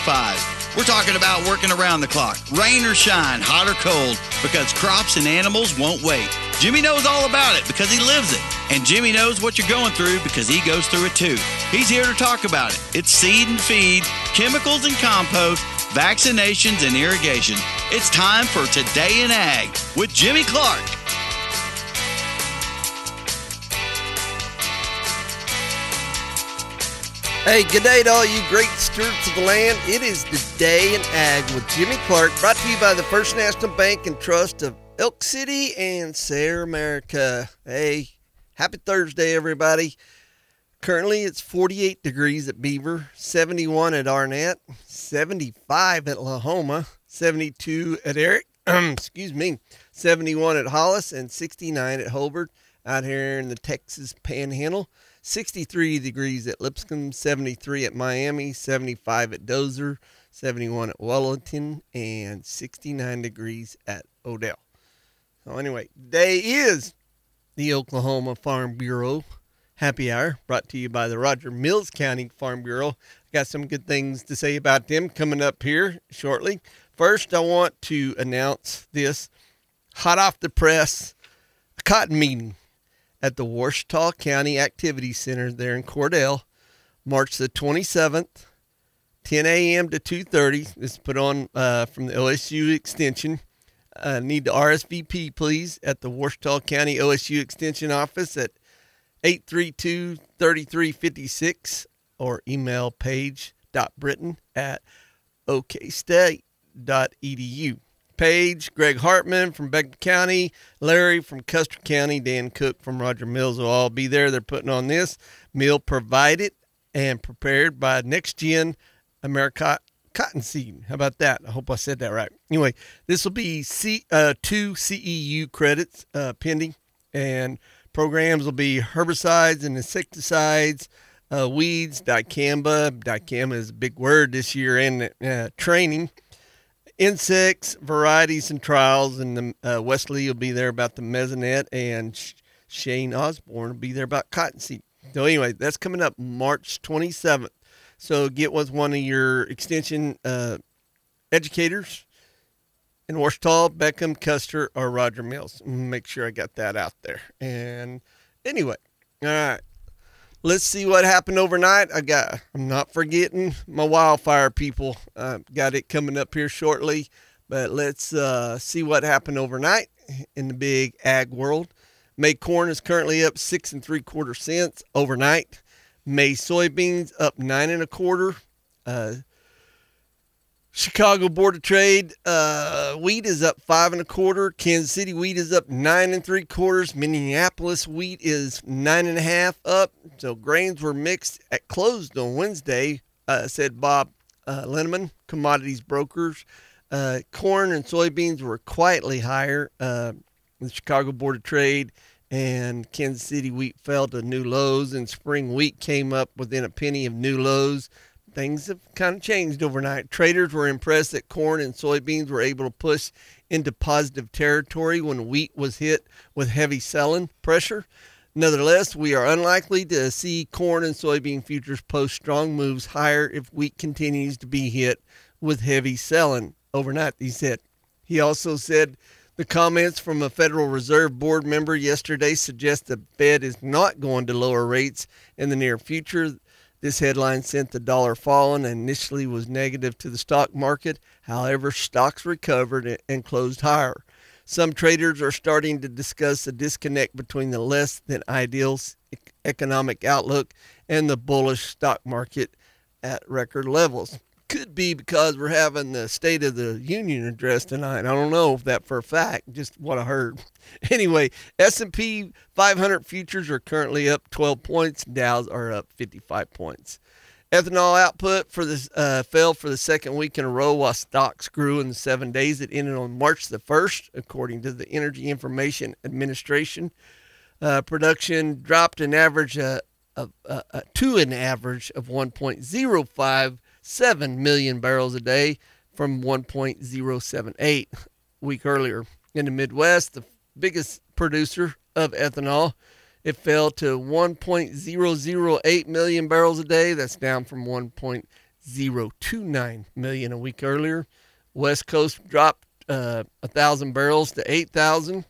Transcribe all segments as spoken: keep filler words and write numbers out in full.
Five. We're talking about working around the clock, rain or shine, hot or cold, because crops and animals won't wait. Jimmy knows all about it because he lives it. And Jimmy knows what you're going through because he goes through it too. He's here to talk about it. It's seed and feed, chemicals and compost, vaccinations and irrigation. It's time for Today in Ag with Jimmy Clark. Hey, good day to all you great stewards of the land. It is Today in Ag with Jimmy Clark, brought to you by the First National Bank and Trust of Elk City and Sayre America. Hey, happy Thursday, everybody. Currently, it's forty-eight degrees at Beaver, seventy-one at Arnett, seventy-five at Lahoma, seventy-two at Eric, excuse me, seventy-one at Hollis, and sixty-nine at Hobart out here in the Texas Panhandle. sixty-three degrees at Lipscomb, seventy-three at Miami, seventy-five at Dozer, seventy-one at Wellington, and sixty-nine degrees at Odell. So anyway, today is the Oklahoma Farm Bureau Happy Hour, brought to you by the Roger Mills County Farm Bureau. I got some good things to say about them coming up here shortly. First, I want to announce this hot off the press, a cotton meeting at the Ouachita County Activity Center there in Cordell, March the twenty-seventh, ten a.m. to two thirty. This is put on uh, from the O S U Extension. Uh, need to R S V P, please, at the Ouachita County O S U Extension office at eight three two, three three five six or email page.britton at okstate dot e d u. Page, Greg Hartman from Beckman County, Larry from Custer County, Dan Cook from Roger Mills will all be there. They're putting on this meal provided and prepared by Next Gen America Cottonseed. How about that? I hope I said that right. Anyway, this will be C, uh, two C E U credits uh, pending, and programs will be herbicides and insecticides, uh, weeds, dicamba. Dicamba is a big word this year, and uh, training. Insects, varieties, and trials, and the, uh, Wesley will be there about the mesonet, and Sh- Shane Osborne will be there about cottonseed. So anyway, that's coming up March twenty-seventh. So get with one of your extension uh, educators in Ouachita, Beckham, Custer, or Roger Mills. Make sure I got that out there. And anyway, all right. Let's see what happened overnight. I got, I'm not forgetting my wildfire people. Uh, got it coming up here shortly. But let's uh, see what happened overnight in the big ag world. May corn is currently up six and three quarter cents overnight. May soybeans up nine and a quarter. Uh, Chicago Board of Trade uh, wheat is up five and a quarter. Kansas City wheat is up nine and three quarters. Minneapolis wheat is nine and a half up. So grains were mixed at closed on Wednesday, uh, said Bob uh, Linneman, commodities brokers. Uh, corn and soybeans were quietly higher. Uh, the Chicago Board of Trade and Kansas City wheat fell to new lows, and spring wheat came up within a penny of new lows. Things have kind of changed overnight. Traders were impressed that corn and soybeans were able to push into positive territory when wheat was hit with heavy selling pressure. Nevertheless, we are unlikely to see corn and soybean futures post strong moves higher if wheat continues to be hit with heavy selling overnight, he said. He also said the comments from a Federal Reserve Board member yesterday suggest the Fed is not going to lower rates in the near future. This headline sent the dollar falling and initially was negative to the stock market. However, stocks recovered and closed higher. Some traders are starting to discuss the disconnect between the less than ideal economic outlook and the bullish stock market at record levels. Could be because we're having the State of the Union address tonight. I don't know if that for a fact, just what I heard. Anyway, S and P five hundred futures are currently up twelve points. Dows are up fifty-five points. Ethanol output for this uh, fell for the second week in a row, while stocks grew in the seven days that ended on March the first, according to the Energy Information Administration. Uh, production dropped an average uh, of uh, uh, to an average of one point zero five seven million barrels a day from one point zero seven eight a week earlier. In the Midwest, the biggest producer of ethanol, it fell to one point zero zero eight million barrels a day. That's down from one point zero two nine million a week earlier. West Coast dropped uh, one thousand barrels to eight thousand.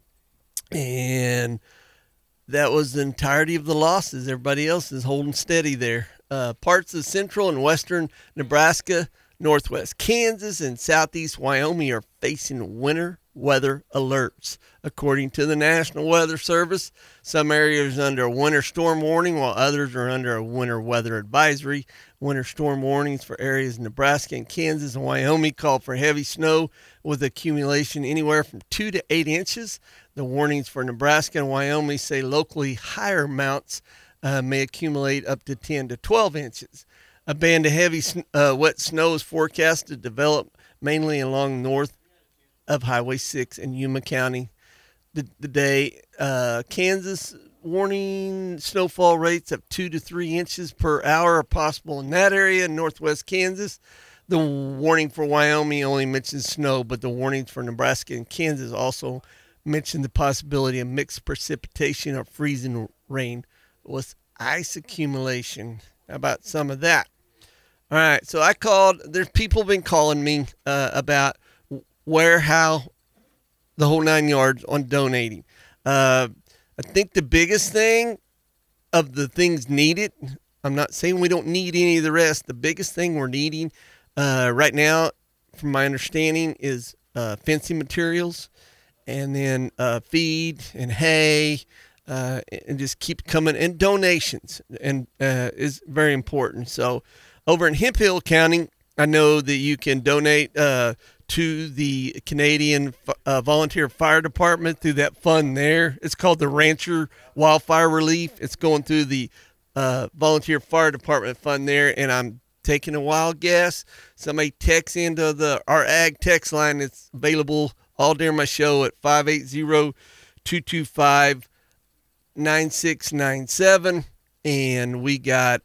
And that was the entirety of the losses. Everybody else is holding steady there. Uh, parts of central and western Nebraska, northwest Kansas, and southeast Wyoming are facing winter weather alerts. According to the National Weather Service, some areas are under a winter storm warning while others are under a winter weather advisory. Winter storm warnings for areas in Nebraska and Kansas and Wyoming call for heavy snow with accumulation anywhere from two to eight inches. The warnings for Nebraska and Wyoming say locally higher amounts uh, may accumulate up to ten to twelve inches. A band of heavy uh, wet snow is forecast to develop mainly along north of Highway six in Yuma County. The, the day, uh, Kansas warning snowfall rates of two to three inches per hour are possible in that area in northwest Kansas. The warning for Wyoming only mentions snow, but the warnings for Nebraska and Kansas also mention the possibility of mixed precipitation or freezing rain with ice accumulation. How about some of that? All right, so I called. There's people been calling me uh, about where, how, the whole nine yards on donating. Uh, I think the biggest thing of the things needed, I'm not saying we don't need any of the rest. The biggest thing we're needing uh, right now, from my understanding, is uh, fencing materials, and then uh, feed and hay, uh, and just keep coming. And donations and uh, is very important. So over in Hemphill County, I know that you can donate uh, to the Canadian uh, Volunteer Fire Department through that fund there. It's called the Rancher Wildfire Relief. It's going through the uh, Volunteer Fire Department fund there, and I'm taking a wild guess. Somebody text into the our ag text line. It's available all during my show at five eight zero, two two five, nine six nine seven, and we got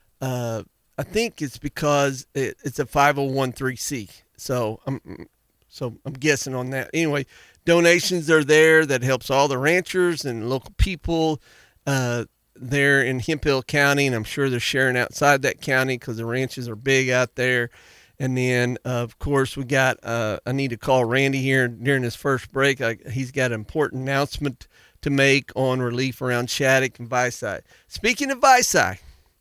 uh, I think it's because it, it's a five oh one c. So I'm so I'm guessing on that. Anyway, donations are there that helps all the ranchers and local people uh, there in Hemphill County, and I'm sure they're sharing outside that county because the ranches are big out there. And then, uh, of course, we got uh, I need to call Randy here during this first break. I, he's got an important announcement to make on relief around Shattuck and Visai. Speaking of Visai,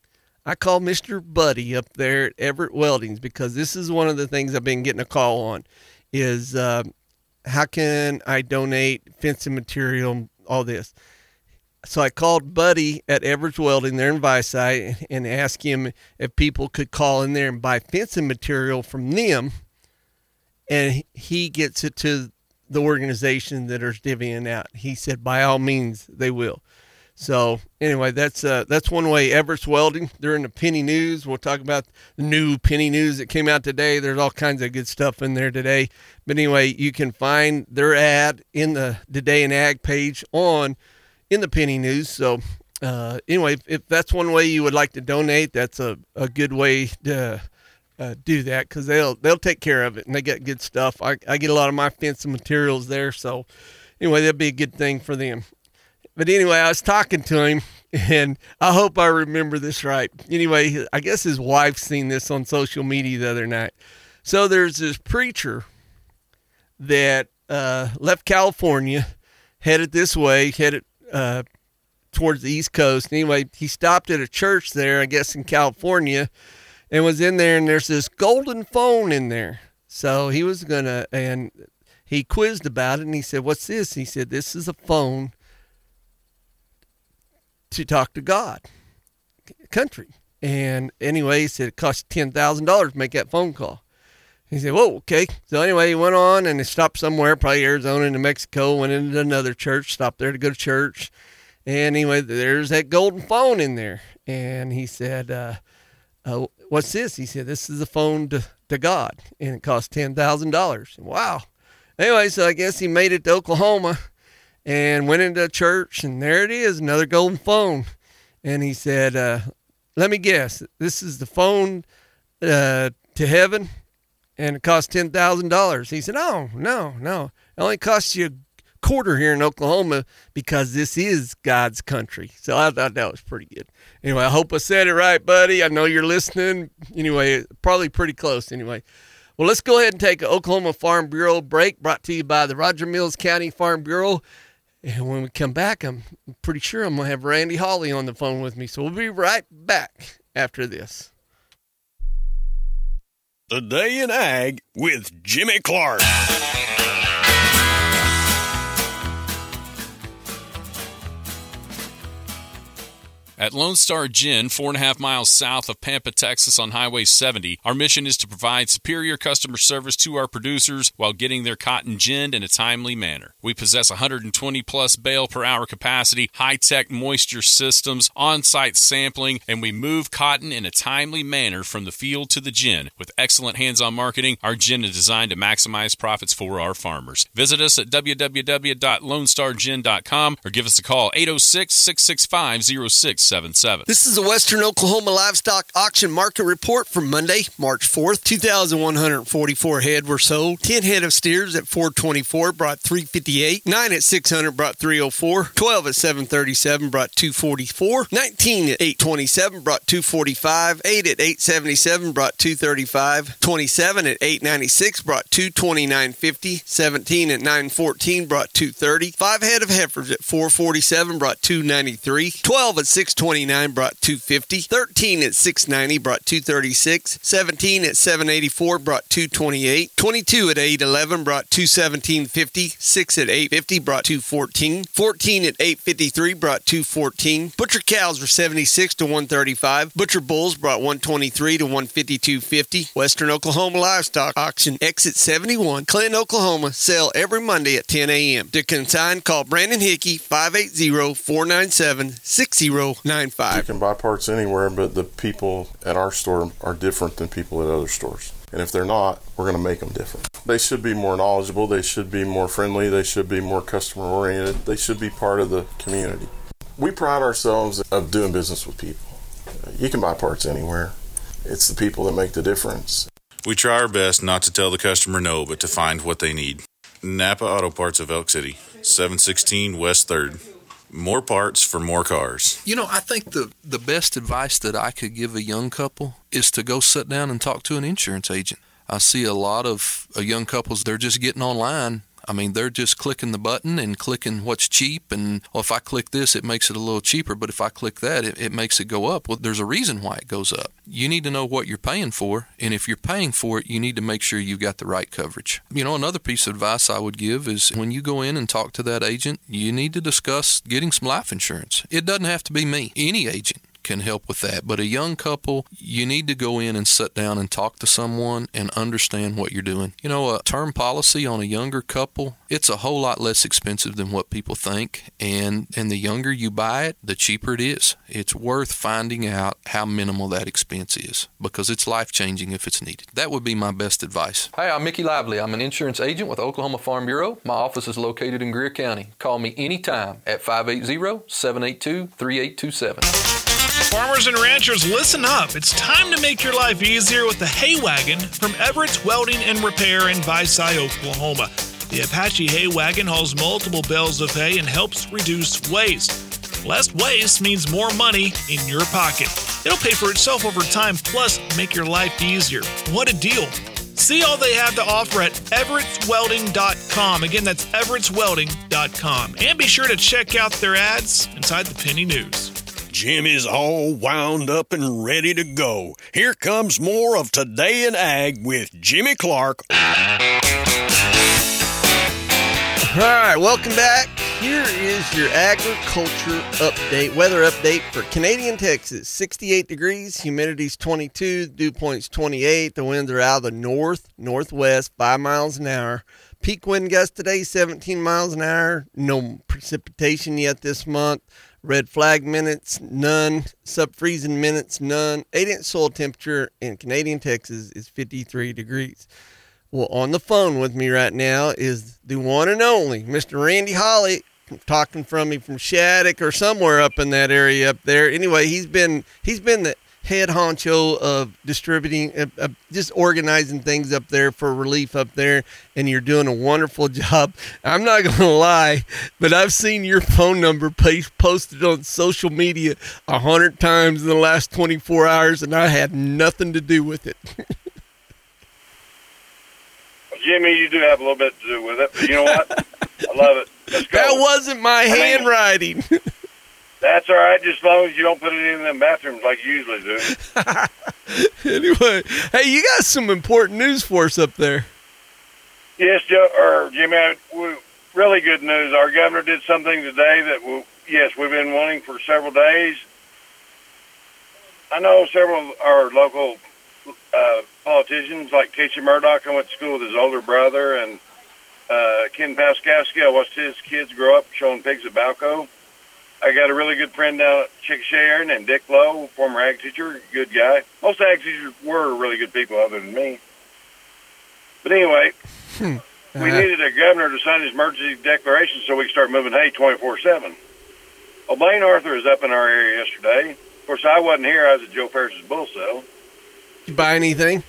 I called Mister Buddy up there at Everett Weldings because this is one of the things I've been getting a call on is uh, how can I donate fencing material, all this. So I called Buddy at Everett Welding there in Visai and asked him if people could call in there and buy fencing material from them, and he gets it to the organization that are divvying out. He said, by all means, they will. So anyway, that's uh, that's one way. Everett's Welding, they're in the Penny News. We'll talk about the new Penny News that came out today. There's all kinds of good stuff in there today. But anyway, you can find their ad in the Today in Ag page on in the Penny News. So uh, anyway, if, if that's one way you would like to donate, that's a, a good way to uh, do that because they'll they'll take care of it and they got good stuff. I, I get a lot of my fencing materials there. So anyway, that'd be a good thing for them. But anyway, I was talking to him, and I hope I remember this right. Anyway, I guess his wife seen this on social media the other night. So there's this preacher that uh, left California, headed this way, headed uh, towards the East Coast. Anyway, he stopped at a church there, I guess in California, and was in there, and there's this golden phone in there. So he was going to, and he quizzed about it, and he said, what's this? He said, this is a phone to talk to God, country. And anyway, he said it cost ten thousand dollars to make that phone call. He said, whoa, okay. So anyway, he went on and he stopped somewhere, probably Arizona, New Mexico, went into another church, stopped there to go to church. And anyway, there's that golden phone in there. And he said, uh, uh, what's this? He said, this is a phone to, to God, and it cost ten thousand dollars. Wow. Anyway, so I guess he made it to Oklahoma and went into a church, and there it is, another golden phone. And he said, uh, let me guess, this is the phone uh, to heaven, and it cost ten thousand dollars. He said, no, no, no. It only costs you a quarter here in Oklahoma because this is God's country. So I thought that was pretty good. Anyway, I hope I said it right, buddy. I know you're listening. Anyway, probably pretty close anyway. Well, let's go ahead and take an Oklahoma Farm Bureau break, brought to you by the Roger Mills County Farm Bureau. And when we come back, I'm pretty sure I'm going to have Randy Hawley on the phone with me. So we'll be right back after this. Today in Ag with Jimmy Clark. At Lone Star Gin, four and a half miles south of Pampa, Texas on Highway seventy, our mission is to provide superior customer service to our producers while getting their cotton ginned in a timely manner. We possess one hundred twenty plus bale per hour capacity, high-tech moisture systems, on-site sampling, and we move cotton in a timely manner from the field to the gin. With excellent hands-on marketing, our gin is designed to maximize profits for our farmers. Visit us at w w w dot lone star gin dot com or give us a call eight oh six, six six five, oh six seven seven. This is the Western Oklahoma Livestock Auction Market Report for Monday, March fourth. two thousand one hundred forty-four head were sold. ten head of steers at four twenty-four brought three fifty-eight. nine at six hundred brought three oh four. twelve at seven thirty-seven brought two forty-four. nineteen at eight twenty-seven brought two forty-five. eight at eight seventy-seven brought two thirty-five. twenty-seven at eight ninety-six brought two twenty-nine fifty. seventeen at nine fourteen brought two thirty. five head of heifers at four forty-seven brought two ninety-three. twelve at six twenty-nine brought two fifty. thirteen at six ninety brought two thirty-six. seventeen at seven eighty-four brought two twenty-eight. twenty-two at eight eleven brought two seventeen fifty. six at eight fifty brought two fourteen. fourteen at eight fifty-three brought two fourteen. Butcher cows were seventy-six to one thirty-five. Butcher bulls brought one twenty-three to one fifty-two fifty. Western Oklahoma Livestock Auction exit seventy-one, Clinton, Oklahoma. Sale every Monday at ten a.m. To consign, call Brandon Hickey five eight zero, four nine seven, six zero nine five. You can buy parts anywhere, but the people at our store are different than people at other stores. And if they're not, we're going to make them different. They should be more knowledgeable. They should be more friendly. They should be more customer oriented. They should be part of the community. We pride ourselves of doing business with people. You can buy parts anywhere. It's the people that make the difference. We try our best not to tell the customer no, but to find what they need. Napa Auto Parts of Elk City, seven sixteen West third. More parts for more cars. You know, I think the, the best advice that I could give a young couple is to go sit down and talk to an insurance agent. I see a lot of uh, young couples, they're just getting online. I mean, they're just clicking the button and clicking what's cheap. And well, if I click this, it makes it a little cheaper. But if I click that, it, it makes it go up. Well, there's a reason why it goes up. You need to know what you're paying for. And if you're paying for it, you need to make sure you've got the right coverage. You know, another piece of advice I would give is when you go in and talk to that agent, you need to discuss getting some life insurance. It doesn't have to be me. Any agent can help with that. But a young couple, you need to go in and sit down and talk to someone and understand what you're doing. You know, a term policy on a younger couple, it's a whole lot less expensive than what people think. And, and the younger you buy it, the cheaper it is. It's worth finding out how minimal that expense is because it's life-changing if it's needed. That would be my best advice. Hi, I'm Mickey Lively. I'm an insurance agent with Oklahoma Farm Bureau. My office is located in Greer County. Call me anytime at five eight zero, seven eight two, three eight two seven. Farmers and ranchers, listen up. It's time to make your life easier with the Hay Wagon from Everett's Welding and Repair in Visay, Oklahoma. The Apache Hay Wagon hauls multiple bales of hay and helps reduce waste. Less waste means more money in your pocket. It'll pay for itself over time, plus make your life easier. What a deal. See all they have to offer at everetts welding dot com. Again, that's everetts welding dot com. And be sure to check out their ads inside the Penny News. Jim is all wound up and ready to go. Here comes more of Today in Ag with Jimmy Clark. All right, welcome back. Here is your agriculture update, weather update for Canadian Texas. sixty-eight degrees, humidity's twenty-two, dew point's twenty-eight. The winds are out of the north, northwest, five miles an hour. Peak wind gust today, seventeen miles an hour. No precipitation yet this month. Red flag minutes, none. Sub-freezing minutes, none. eight-inch soil temperature in Canadian Texas is fifty-three degrees. Well, on the phone with me right now is the one and only Mister Randy Hawley, talking from me from Shattuck or somewhere up in that area up there. Anyway, he's been he's been the head honcho of distributing, uh, uh, just organizing things up there for relief up there, and you're doing a wonderful job. I'm not going to lie, but I've seen your phone number paste, posted on social media a hundred times in the last twenty-four hours, and I had nothing to do with it. Jimmy, you do have a little bit to do with it, but you know what? I love it. Let's go. That wasn't my I mean, handwriting. That's all right, just as long as you don't put it in them bathrooms like you usually do. Anyway, hey, you got some important news for us up there. Yes, Joe, or Jimmy, I, we, really good news. Our governor did something today that, we, yes, we've been wanting for several days. I know several of our local uh, politicians, like Casey Murdoch. I went to school with his older brother, and uh, Ken Paskowski. I watched his kids grow up showing pigs at Balco. I got a really good friend down at Chickasha named Dick Lowe, former ag teacher, good guy. Most ag teachers were really good people other than me. But anyway, Hmm. we Uh, needed a governor to sign his emergency declaration so we could start moving hay twenty-four seven. Well, Blaine Arthur is up in our area yesterday. Of course, I wasn't here. I was at Joe Ferris's bull sale. Did you buy anything?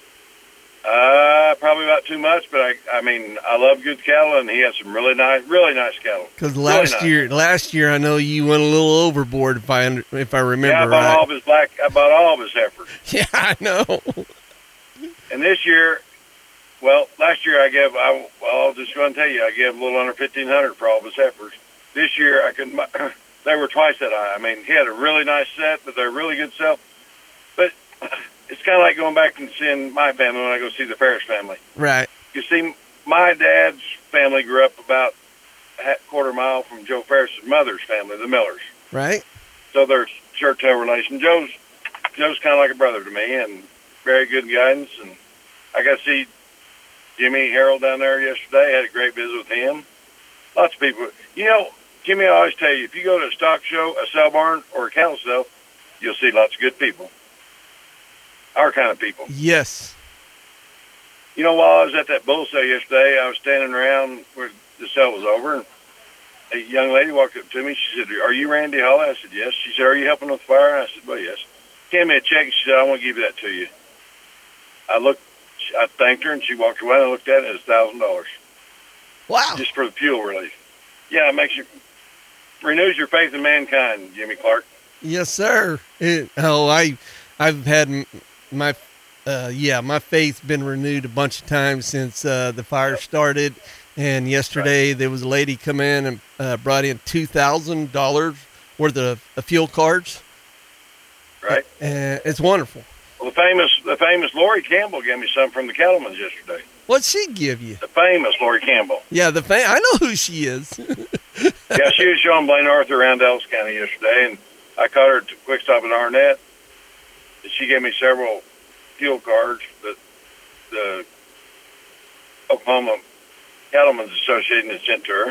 Uh, probably about too much, but I, I mean, I love good cattle, and he has some really nice, really nice cattle. Because Really last nice. year, last year I know you went a little overboard. If I under, if I remember Yeah, I bought right. all of his black. I bought all of his heifers. Yeah, I know. And this year, well, last year I gave. I well, I'll just go and tell you, I gave a little under fifteen hundred for all of his heifers. This year I couldn't. buy- They were twice that high. I mean, he had a really nice set, but they're really good sell. But it's kind of like going back and seeing my family when I go see the Ferris family. Right. You see, my dad's family grew up about a quarter mile from Joe Ferris's mother's family, the Millers. Right. So they're shirt tail relation. Joe's Joe's kind of like a brother to me, and very good guidance. And I got to see Jimmy Harold down there yesterday. Had a great visit with him. Lots of people. You know, Jimmy, I always tell you, if you go to a stock show, a sale barn, or a cattle sale, you'll see lots of good people. Our kind of people. Yes. You know, while I was at that bull sale yesterday, I was standing around where the sale was over, and a young lady walked up to me. She said, "Are you Randy Hawley?" I said, "Yes." She said, "Are you helping with the fire?" I said, "Well, yes." She gave me a check, and she said, "I want to give that to you." I looked, I thanked her, and she walked away, and I looked at it, and it was one thousand dollars. Wow. Just for the fuel relief. Yeah, it makes you, renews your faith in mankind, Jimmy Clark. Yes, sir. It, oh, I, I've had m- my, uh, yeah, my faith's been renewed a bunch of times since uh, the fire started. And yesterday there was a lady come in and uh, brought in two thousand dollars worth of, of fuel cards. Right. And it's wonderful. Well, the famous, the famous Lori Campbell gave me some from the Cattlemen's yesterday. What'd she give you? The famous Lori Campbell. Yeah, the fa- I know who she is. Yeah, she was showing Blaine Arthur around Ellis County yesterday, and I caught her at Quick Stop in Arnett. And she gave me several fuel cards that the Oklahoma Cattlemen's Association had sent to her.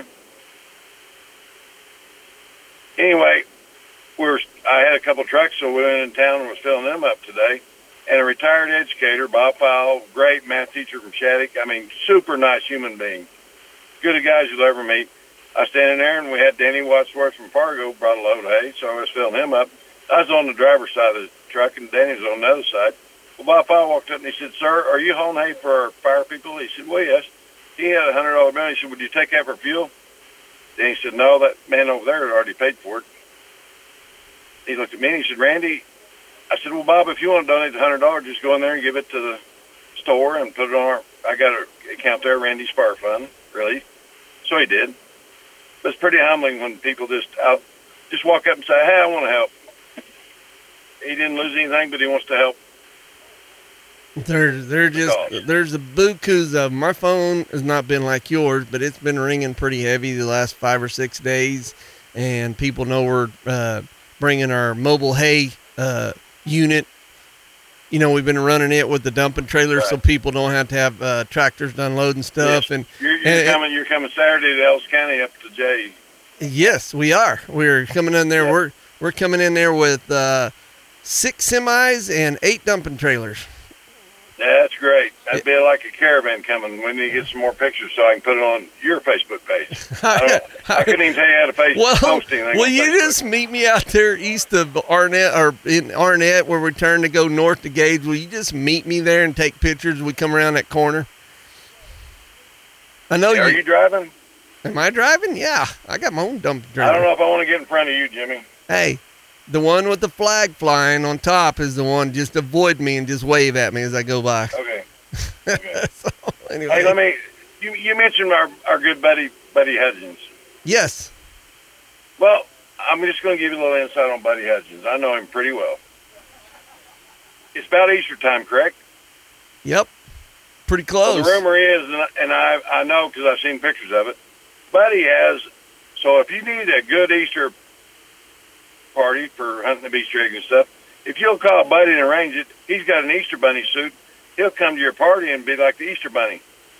Anyway, we were, I had a couple trucks, so we went in town and was filling them up today. And a retired educator, Bob Fowle, great math teacher from Shattuck. I mean, super nice human being. Good guys you'll ever meet. I was standing there, and we had Danny Wadsworth from Fargo brought a load of hay, so I was filling him up. I was on the driver's side of the truck, and Danny was on the other side. Well, Bob Fowle walked up, and he said, "Sir, are you hauling hay for our fire people?" He said, "Well, yes." He had a one hundred dollar bill. He said, "Would you take that for fuel?" Then he said, "No, that man over there had already paid for it." He looked at me, and he said, "Randy," I said, "Well, Bob, if you want to donate the one hundred dollars, just go in there and give it to the store and put it on our, I got an account there, Randy's Fire Fund, really." So he did. But it's pretty humbling when people just out, just walk up and say, "Hey, I want to help." He didn't lose anything, but he wants to help. They're, they're just, there's a bukus of, my phone has not been like yours, but it's been ringing pretty heavy the last five or six days. And people know we're uh, bringing our mobile hay uh, unit. You know, we've been running it with the dumping trailer, Right. so people don't have to have uh, tractors unloading stuff. Yes. And You're, you're and- coming. You're coming Saturday to Ellis County up to Jay. Yes, we are. We're coming in there. Yeah. We're we're coming in there with uh, six semis and eight dumping trailers. That's great. That's That'd be like a caravan coming. We need to get some more pictures so I can put it on your Facebook page. I, don't, I couldn't even tell you how to face, well, post anything. Will on you Facebook. just meet me out there east of Arnett, or in Arnett, where we turn to go north to Gage? Will you just meet me there and take pictures as we come around that corner? I know Are you. you driving? Am I driving? Yeah, I got my own dump I driver. don't know if I want to get in front of you, Jimmy. Hey, the one with the flag flying on top is the one. Just avoid me and just wave at me as I go by. Okay. okay. So, anyway. Hey, let me. You, you mentioned our, our good buddy Buddy Hudgens. Yes. Well, I'm just going to give you a little insight on Buddy Hudgens. I know him pretty well. It's about Easter time, correct? Yep. Pretty Well, close. the rumor is, and I, and I, I know because I've seen pictures of it, Buddy has, so if you need a good Easter party for hunting the Easter egg and stuff, if you'll call Buddy and arrange it, he's got an Easter bunny suit. He'll come to your party and be like the Easter bunny.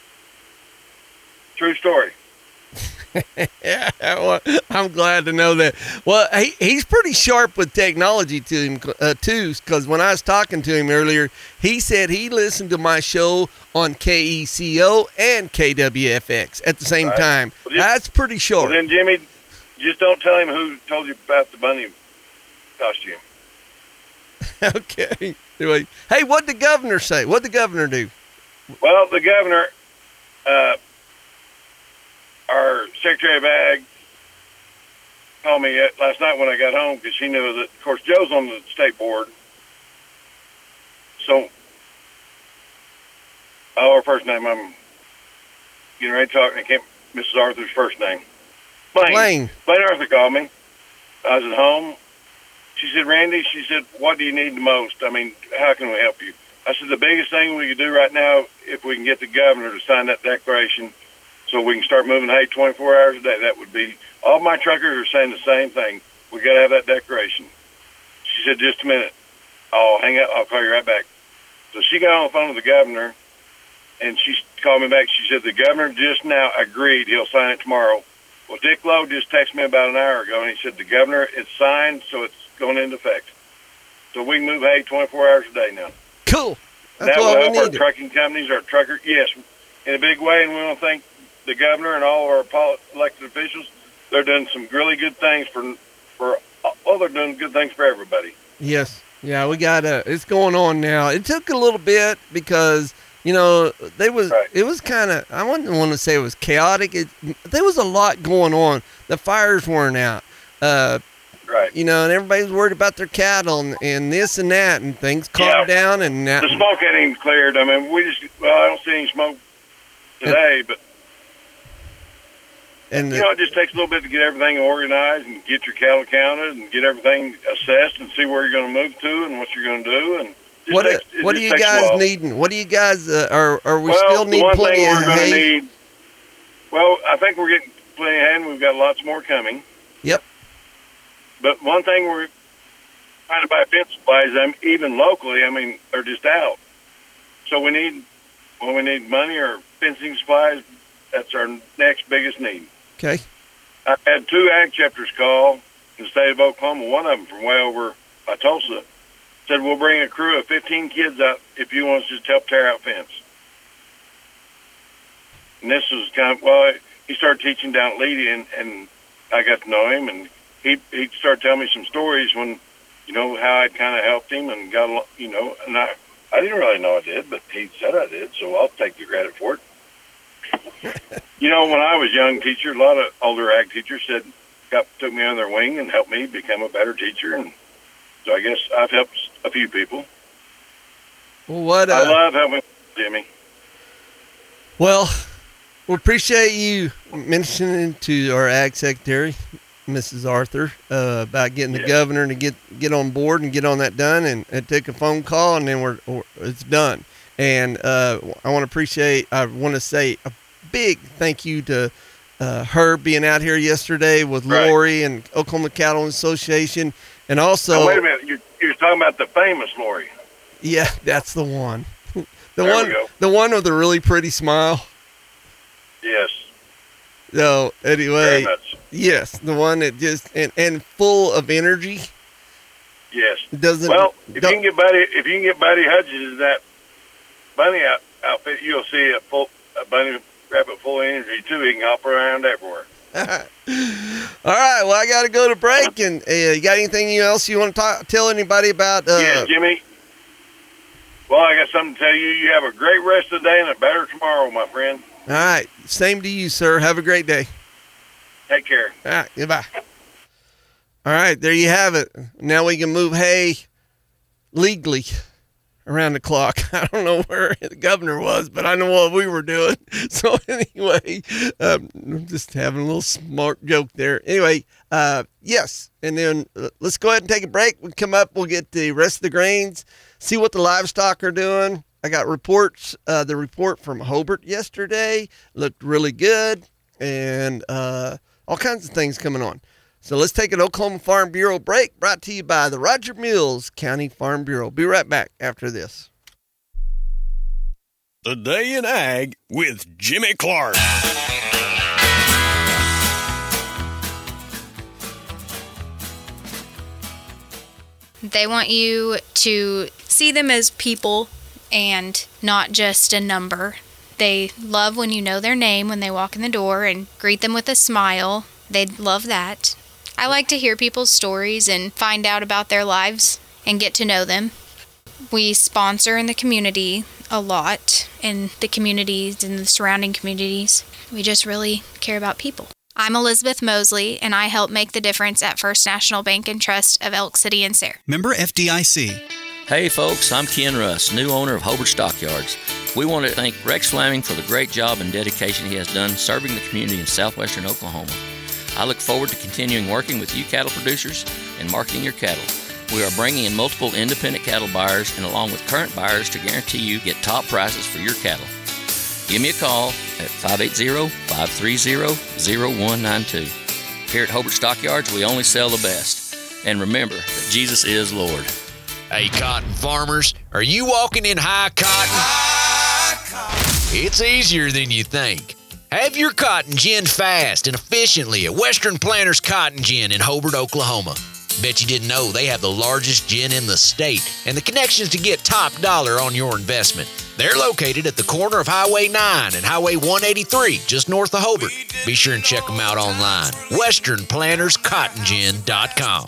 True story. Yeah, well, I'm glad to know that. Well, he, he's pretty sharp with technology to him uh, too, because when I was talking to him earlier, he said he listened to my show on K E C O and K W F X at the same Right. time. Well, just- That's pretty sharp. Well, then, Jimmy, just don't tell him who told you about the bunny costume. Okay. Anyway, hey, what'd the governor say? What'd the governor do? Well, the governor, uh, our Secretary of Ag, called me last night when I got home because she knew that, of course, Joe's on the state board. So, oh, her first name, I'm getting ready to talk, and I can't, Missus Arthur's first name. Blaine. Blaine. Blaine Arthur called me. I was at home. She said, Randy, she said, what do you need the most? I mean, how can we help you? I said, the biggest thing we could do right now, if we can get the governor to sign that declaration so we can start moving hay twenty-four hours a day, that would be, all my truckers are saying the same thing. We got to have that declaration. She said, just a minute. I'll hang up. I'll call you right back. So she got on the phone with the governor, and she called me back. She said, the governor just now agreed he'll sign it tomorrow. Well, Dick Lowe just texted me about an hour ago, and he said, the governor, it's signed, so it's going into effect. So we can move hay twenty-four hours a day now. Cool. That's that will what we help our needed. trucking companies, our trucker, yes, in a big way, and we want to thank the governor and all of our pol- elected officials. They're doing some really good things for, for well, they're doing good things for everybody. Yes. Yeah, we got uh it's going on now. It took a little bit because, you know, they was Right. it was kind of, I wouldn't want to say it was chaotic. It, there was a lot going on. The fires weren't out. Uh Right. You know, and everybody was worried about their cattle and, and this and that, and things calmed Yeah. down and now, The smoke ain't even cleared. I mean, we just, well, I don't see any smoke today, but, and you know, it just takes a little bit to get everything organized and get your cattle counted and get everything assessed and see where you're going to move to and what you're going to do. And just what takes, it what are just you takes a guys while. needing? What do you guys uh, are are we well, still the need one plenty thing of we're going to hay? need, well, I think we're getting plenty of hay, and we've got lots more coming. Yep. But one thing we're trying to buy fence supplies, um, even locally, I mean, they're just out. So we need, when we need money or fencing supplies, that's our next biggest need. Okay. I had two ag chapters call in the state of Oklahoma, one of them from way over by Tulsa, said, we'll bring a crew of fifteen kids out if you want us to just help tear out fence. And this was kind of, well, he started teaching down at Leedy, and, and I got to know him, and he he started telling me some stories when, you know, how I'd kind of helped him and got, a lot, you know, and I, I didn't really know I did, but he said I did, so I'll take the credit for it. You know, when I was a young teacher, a lot of older ag teachers said, got, took me under their wing and helped me become a better teacher, and so I guess I've helped a few people. Well, what? Uh, I love helping Jimmy. Well, we appreciate you mentioning to our ag secretary, Missus Arthur, uh, about getting the Yeah. governor to get get on board and get on that done. And it took a phone call, and then we're, we're it's done. And uh, I want to appreciate. I want to say a big thank you to uh, her being out here yesterday with Right. Lori and Oklahoma Cattle Association, and also. Now, wait a minute, you're, you're talking about the famous Lori. Yeah, that's the one. The There we one. go. The one with the really pretty smile. Yes, So very anyway, much. yes, the one that just and, and full of energy. Yes. Doesn't Well, if you don't- can get Buddy, if you can get Buddy Hudgens that bunny out outfit, you'll see a full a bunny rabbit full of energy too. He can hop around everywhere. All right. Well, I got to go to break. And uh, you got anything else you want to talk, tell anybody about? Uh, yeah, Jimmy. Well, I got something to tell you. You have a great rest of the day and a better tomorrow, my friend. All right. Same to you, sir. Have a great day. Take care. All right. Goodbye. All right. There you have it. Now we can move hay legally around the clock. I don't know where the governor was, but I know what we were doing. So anyway, um, I'm just having a little smart joke there. Anyway, uh, yes. And then uh, let's go ahead and take a break. We come up, we'll get the rest of the grains, see what the livestock are doing. I got reports, uh, the report from Hobart yesterday looked really good, and uh, all kinds of things coming on. So let's take an Oklahoma Farm Bureau break, brought to you by the Roger Mills County Farm Bureau. Be right back after this. Today in Ag with Jimmy Clark. They want you to see them as people and not just a number. They love when you know their name when they walk in the door and greet them with a smile. They love that. I like to hear people's stories and find out about their lives and get to know them. We sponsor in the community a lot, in the communities and the surrounding communities. We just really care about people. I'm Elizabeth Mosley, and I help make the difference at First National Bank and Trust of Elk City and Sayre. Member F D I C. Hey folks, I'm Ken Russ, new owner of Hobart Stockyards. We want to thank Rex Fleming for the great job and dedication he has done serving the community in southwestern Oklahoma. I look forward to continuing working with you cattle producers and marketing your cattle. We are bringing in multiple independent cattle buyers and along with current buyers to guarantee you get top prices for your cattle. Give me a call at five eight zero, five three zero, zero one nine two. Here at Hobart Stockyards, we only sell the best. And remember that Jesus is Lord. Hey, cotton farmers, are you walking in high cotton? High cotton. It's easier than you think. Have your cotton ginned fast and efficiently at Western Planters Cotton Gin in Hobart, Oklahoma. Bet you didn't know they have the largest gin in the state and the connections to get top dollar on your investment. They're located at the corner of Highway nine and Highway one eighty-three, just north of Hobart. Be sure and check them out online. western planters cotton gin dot com.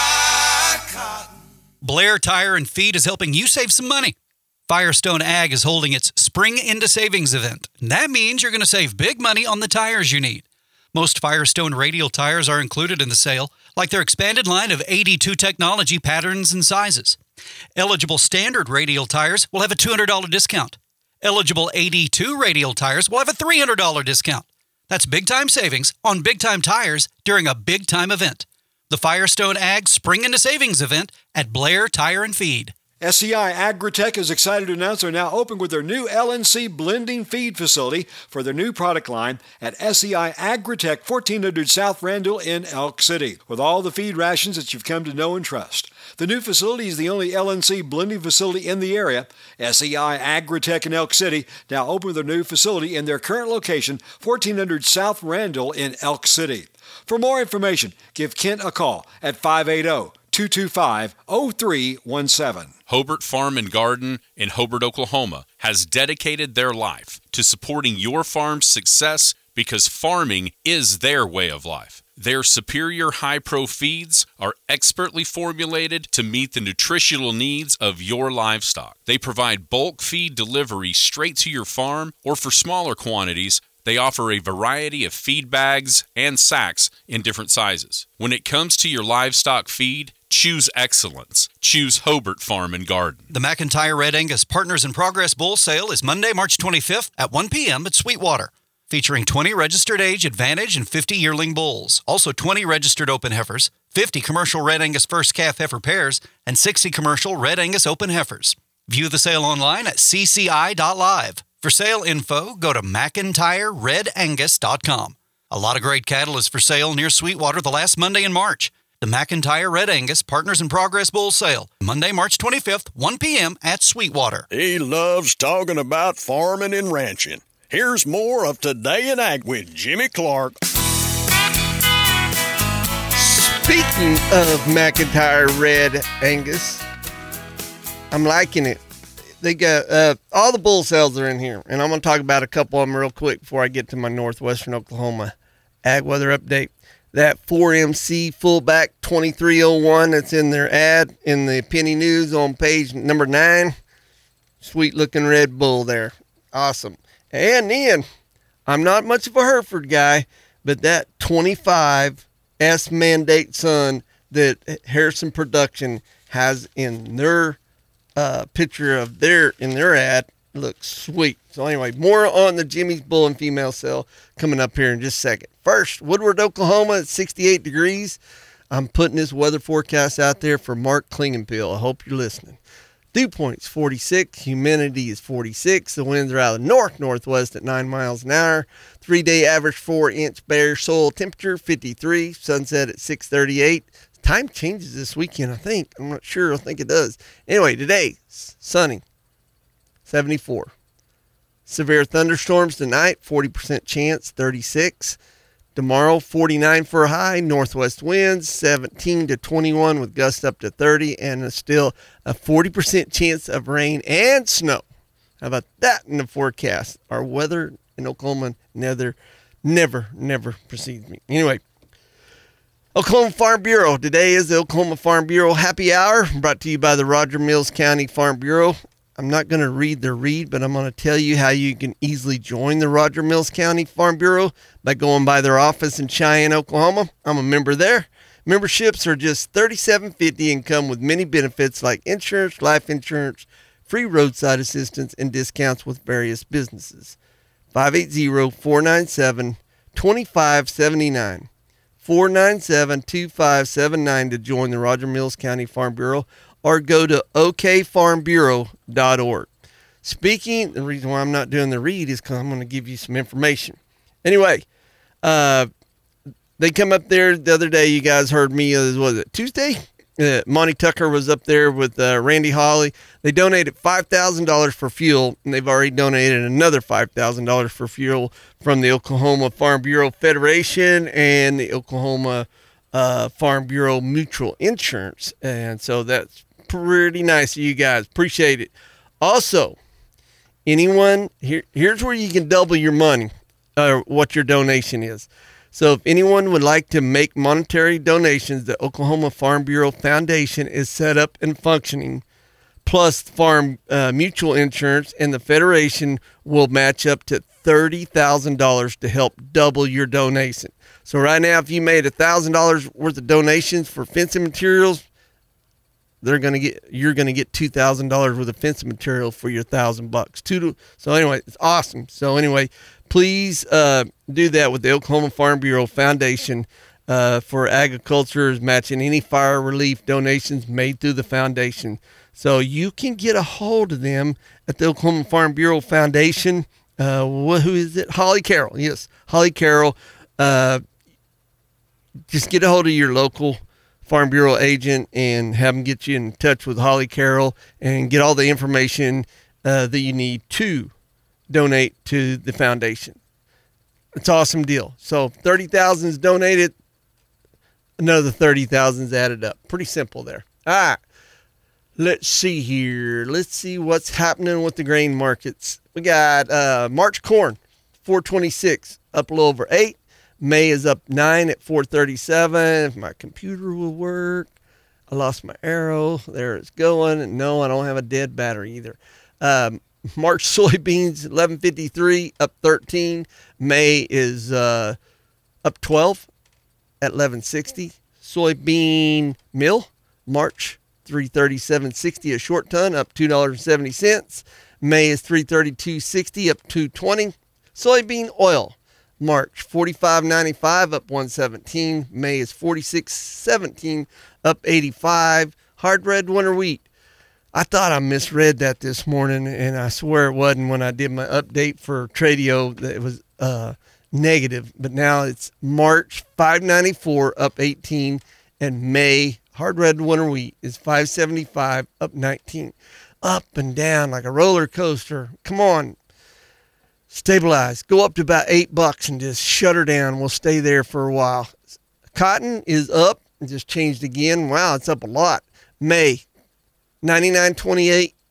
Blair Tire and Feed is helping you save some money. Firestone Ag is holding its Spring Into Savings event. And that means you're going to save big money on the tires you need. Most Firestone radial tires are included in the sale, like their expanded line of eighty-two technology patterns and sizes. Eligible standard radial tires will have a two hundred dollars discount. Eligible eighty-two radial tires will have a three hundred dollars discount. That's big-time savings on big-time tires during a big-time event. The Firestone Ag Spring Into Savings event at Blair Tire and Feed. S C I Agritech is excited to announce they're now open with their new L N C blending feed facility for their new product line at S C I Agritech, fourteen hundred South Randall in Elk City, with all the feed rations that you've come to know and trust. The new facility is the only L N C blending facility in the area. S C I Agritech in Elk City now open with their new facility in their current location, fourteen hundred South Randall in Elk City. For more information, give Kent a call at five eight zero, two two five, zero three one seven. Hobart Farm and Garden in Hobart, Oklahoma has dedicated their life to supporting your farm's success because farming is their way of life. Their superior high-pro feeds are expertly formulated to meet the nutritional needs of your livestock. They provide bulk feed delivery straight to your farm, or for smaller quantities, they offer a variety of feed bags and sacks in different sizes. When it comes to your livestock feed, choose excellence. Choose Hobart Farm and Garden. The McIntyre Red Angus Partners in Progress Bull Sale is Monday, March twenty-fifth at one p.m. at Sweetwater, featuring twenty registered age Advantage and fifty yearling bulls, also twenty registered open heifers, fifty commercial Red Angus first calf heifer pairs, and sixty commercial Red Angus open heifers. View the sale online at c c i dot live. For sale info, go to mcintyre red angus dot com. A lot of great cattle is for sale near Sweetwater the last Monday in March. The McIntyre Red Angus Partners in Progress Bull Sale, Monday, March twenty-fifth, one p.m. at Sweetwater. He loves talking about farming and ranching. Here's more of Today in Ag with Jimmy Clark. Speaking of McIntyre Red Angus, I'm liking it. They got uh, all the bull sales are in here, and I'm going to talk about a couple of them real quick before I get to my Northwestern Oklahoma ag weather update. That four M C fullback twenty-three oh one that's in their ad in the Penny News on page number nine. Sweet looking red bull there. Awesome. And then, I'm not much of a Hereford guy, but that twenty-five S Mandate Sun that Harrison Production has in their uh, picture of their, in their ad looks sweet. So anyway, more on the Jimmy's bull and female sale coming up here in just a second. First, Woodward, Oklahoma at sixty-eight degrees. I'm putting this weather forecast out there for Mark Klingenpeel. I hope you're listening. Dew point's forty-six. Humidity is forty-six. The winds are out of the north-northwest at nine miles an hour. Three-day average four-inch bare soil temperature, fifty-three. Sunset at six thirty-eight. Time changes this weekend, I think. I'm not sure. I think it does. Anyway, today, sunny, seventy-four. Severe thunderstorms tonight, forty percent chance, thirty-six. Tomorrow, forty-nine for a high, northwest winds, seventeen to twenty-one with gusts up to thirty, and still a forty percent chance of rain and snow. How about that in the forecast? Our weather in Oklahoma never, never, never precedes me. Anyway, Oklahoma Farm Bureau. Today is the Oklahoma Farm Bureau Happy Hour, brought to you by the Roger Mills County Farm Bureau. I'm not going to read the read, but I'm going to tell you how you can easily join the Roger Mills County Farm Bureau by going by their office in Cheyenne, Oklahoma. I'm a member there. Memberships are just thirty-seven fifty and come with many benefits like insurance, life insurance, free roadside assistance, and discounts with various businesses. five eight zero, four nine seven, two five seven nine. four nine seven, two five seven nine to join the Roger Mills County Farm Bureau, or go to o k farm bureau dot org. Speaking, the reason why I'm not doing the read is because I'm going to give you some information. Anyway, uh, they come up there the other day. You guys heard me, uh, was it Tuesday? Uh, Monty Tucker was up there with uh, Randy Hawley. They donated five thousand dollars for fuel, and they've already donated another five thousand dollars for fuel from the Oklahoma Farm Bureau Federation and the Oklahoma uh, Farm Bureau Mutual Insurance. And so that's pretty nice of you guys. Appreciate it. Also, anyone, here, here's where you can double your money, or uh, what your donation is. So if anyone would like to make monetary donations, the Oklahoma Farm Bureau Foundation is set up and functioning, plus Farm uh, Mutual Insurance, and the Federation will match up to thirty thousand dollars to help double your donation. So right now, if you made one thousand dollars worth of donations for fencing materials, they're going to get, you're going to get two thousand dollars worth of fencing material for your thousand bucks. Two, so anyway, it's awesome. So anyway, please uh, do that with the Oklahoma Farm Bureau Foundation uh, for agriculture, is matching any fire relief donations made through the foundation. So you can get a hold of them at the Oklahoma Farm Bureau Foundation. Uh, who is it? Holly Carroll. Yes, Holly Carroll. Uh, just get a hold of your local Farm Bureau agent and have them get you in touch with Holly Carroll and get all the information uh, that you need to donate to the foundation. It's an awesome deal. So thirty thousand is donated, another thirty thousand is added up. Pretty simple there. All right. Let's see here. Let's see what's happening with the grain markets. We got uh, March corn, four twenty-six, up a little over eight. May is up nine at four thirty-seven. If my computer will work. I lost my arrow. There it's going. And no, I don't have a dead battery either. Um, March soybeans, eleven fifty-three, up thirteen. May is uh, up twelve at eleven sixty. Soybean meal, March, three thirty-seven sixty a short ton, up two dollars and seventy cents. May is three thirty-two sixty, up two twenty. Soybean oil, March, forty-five ninety-five, up one seventeen. May is forty-six seventeen, up eighty-five. Hard red winter wheat, I thought I misread that this morning, and I swear it wasn't when I did my update for Tradio. That it was uh, negative, but now it's March, five ninety-four, up eighteen, and May, hard red winter wheat, is five seventy-five, up nineteen. Up and down like a roller coaster. Come on. Stabilize. Go up to about eight bucks and just shut her down. We'll stay there for a while. Cotton is up. It just changed again. Wow, it's up a lot. May, ninety-nine twenty-eight,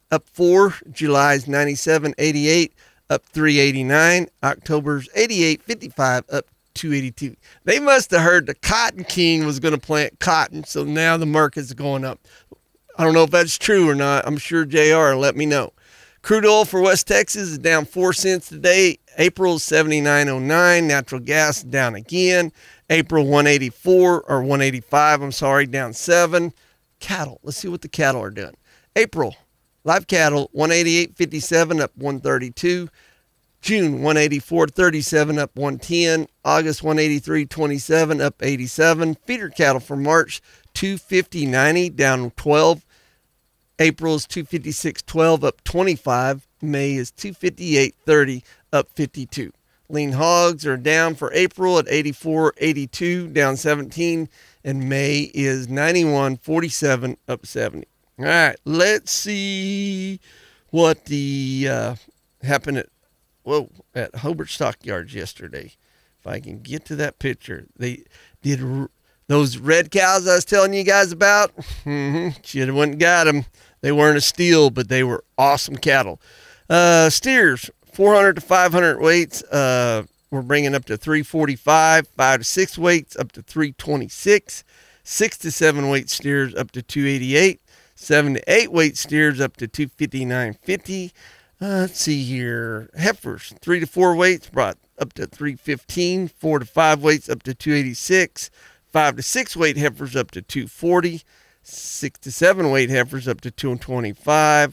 up four. July's ninety-seven eighty-eight, up three eighty-nine. October's eighty-eight fifty-five, up two eighty-two. They must have heard the Cotton King was going to plant cotton, so now the market's going up. I don't know if that's true or not. I'm sure J R will let me know. Crude oil for West Texas is down four cents today. April's seventy-nine oh nine. Natural gas down again. April one eighty-four or one eighty-five, I'm sorry, down seven. Cattle, let's see what the cattle are doing. April, live cattle, one eighty-eight fifty-seven, up one thirty-two. June, one eighty-four thirty-seven, up one ten. August, one eighty-three twenty-seven, up eighty-seven. Feeder cattle for March, two fifty ninety, down twelve. April's two fifty-six twelve, up twenty-five. May is two fifty-eight thirty, up fifty-two. Lean hogs are down for April at eighty-four eighty-two, down seventeen. And May is ninety-one forty-seven, up seventy. All right, let's see what the uh, happened at whoa at Hobart Stockyards yesterday. If I can get to that picture, they did r- those red cows I was telling you guys about. Mm-hmm. Should have went and got them. They weren't a steal, but they were awesome cattle. Uh, steers, four hundred to five hundred weights. Uh, we're bringing up to three forty-five. Five to six weights up to three twenty-six. Six to seven weight steers up to two eighty-eight. Seven to eight weight steers up to two fifty-nine fifty. Uh, let's see here. Heifers, three to four weights brought up to three fifteen. Four to five weights up to two eighty-six. Five to six weight heifers up to two forty. Six to seven weight heifers up to two twenty-five.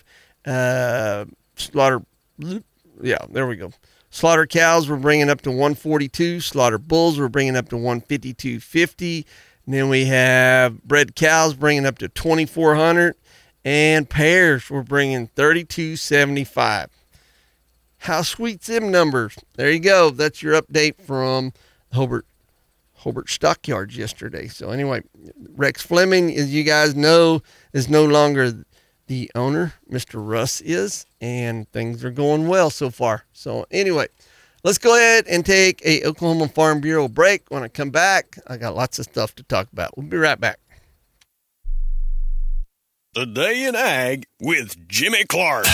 Uh, slaughter, yeah, there we go. Slaughter cows we're bringing up to one forty-two. Slaughter bulls we're bringing up to one fifty-two fifty. And then we have bred cows bringing up to twenty-four hundred. And pairs we're bringing thirty-two seventy-five. How sweet's them numbers? There you go. That's your update from Hobart Hobart Stockyards yesterday. So anyway, Rex Fleming, as you guys know, is no longer the owner. Mister Russ is, and things are going well so far. So anyway, let's go ahead and take a Oklahoma Farm Bureau break. When I come back, I got lots of stuff to talk about. We'll be right back. The Day in Ag with Jimmy Clark.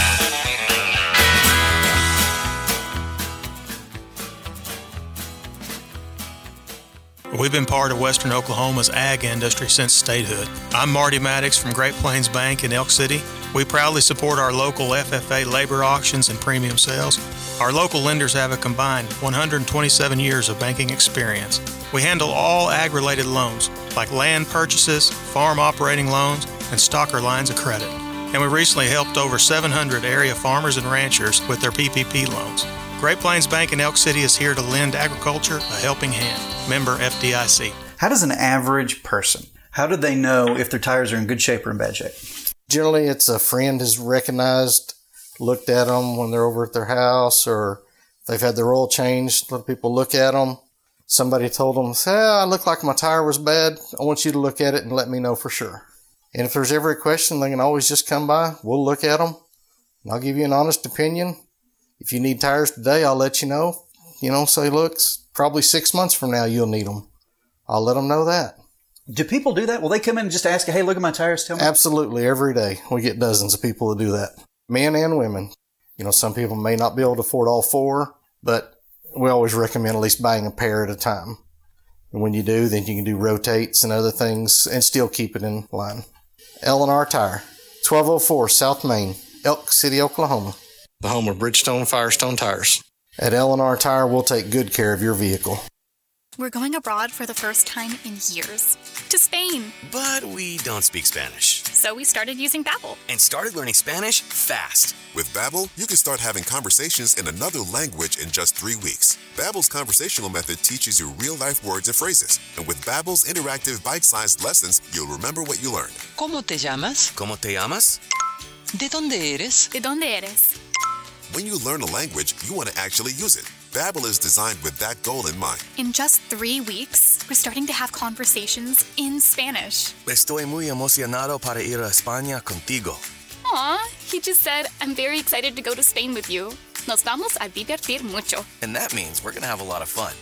We've been part of Western Oklahoma's ag industry since statehood. I'm Marty Maddox from Great Plains Bank in Elk City. We proudly support our local F F A labor auctions and premium sales. Our local lenders have a combined one hundred twenty-seven years of banking experience. We handle all ag-related loans, like land purchases, farm operating loans, and stocker lines of credit. And we recently helped over seven hundred area farmers and ranchers with their P P P loans. Great Plains Bank in Elk City is here to lend agriculture a helping hand. Member F D I C. How does an average person, how do they know if their tires are in good shape or in bad shape? Generally, it's a friend has recognized, looked at them when they're over at their house, or if they've had their oil changed, let people look at them. Somebody told them, hey, I look like my tire was bad. I want you to look at it and let me know for sure. And if there's ever a question, they can always just come by. We'll look at them, and I'll give you an honest opinion. If you need tires today, I'll let you know. You know, say, look, probably six months from now you'll need them. I'll let them know that. Do people do that? Will they come in and just ask, hey, look at my tires, tell me? Absolutely, every day. We get dozens of people to do that, men and women. You know, some people may not be able to afford all four, but we always recommend at least buying a pair at a time. And when you do, then you can do rotates and other things and still keep it in line. L and R Tire, twelve oh four South Main, Elk City, Oklahoma. The home of Bridgestone Firestone tires. At L and R Tire, we'll take good care of your vehicle. We're going abroad for the first time in years. To Spain. But we don't speak Spanish. So we started using Babbel. And started learning Spanish fast. With Babbel, you can start having conversations in another language in just three weeks. Babbel's conversational method teaches you real-life words and phrases. And with Babbel's interactive bite-sized lessons, you'll remember what you learned. ¿Cómo te llamas? ¿Cómo te llamas? ¿De dónde eres? ¿De dónde eres? When you learn a language, you want to actually use it. Babbel is designed with that goal in mind. In just three weeks, we're starting to have conversations in Spanish. Estoy muy emocionado para ir a España contigo. Aw, he just said, I'm very excited to go to Spain with you. Nos vamos a divertir mucho. And that means we're going to have a lot of fun.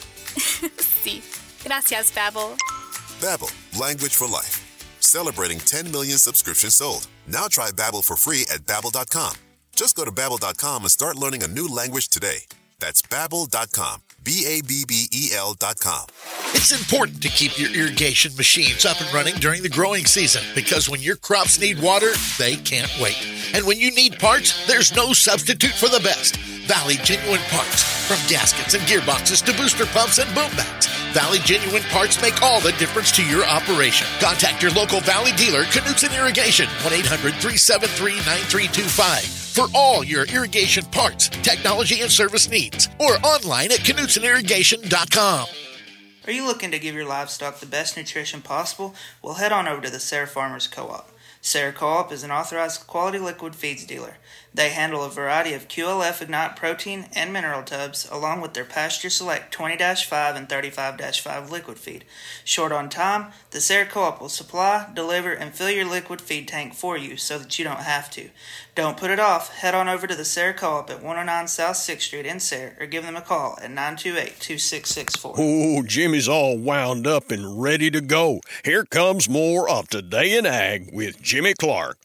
Sí. Gracias, Babbel. Babbel, language for life. Celebrating ten million subscriptions sold. Now try Babbel for free at babbel dot com. Just go to babbel dot com and start learning a new language today. That's babbel dot com. B A B B E L dot com. It's important to keep your irrigation machines up and running during the growing season because when your crops need water, they can't wait. And when you need parts, there's no substitute for the best. Valley Genuine Parts. From gaskets and gearboxes to booster pumps and boom mats, Valley Genuine Parts make all the difference to your operation. Contact your local Valley dealer, Knutson Irrigation, one eight hundred three seven three nine three two five. For all your irrigation parts, technology, and service needs, or online at knutson irrigation dot com. Are you looking to give your livestock the best nutrition possible? Well, head on over to the Sarah Farmers Co-op. Sarah Co-op is an authorized quality liquid feeds dealer. They handle a variety of Q L F Ignite protein and mineral tubs, along with their Pasture Select twenty dash five and thirty-five dash five liquid feed. Short on time, the Sarah Co-op will supply, deliver, and fill your liquid feed tank for you so that you don't have to. Don't put it off. Head on over to the Sarah Co-op at one oh nine South sixth Street in Sarah, or give them a call at nine two eight, two six six four. Oh, Jimmy's all wound up and ready to go. Here comes more of Today in Ag with Jimmy Clark.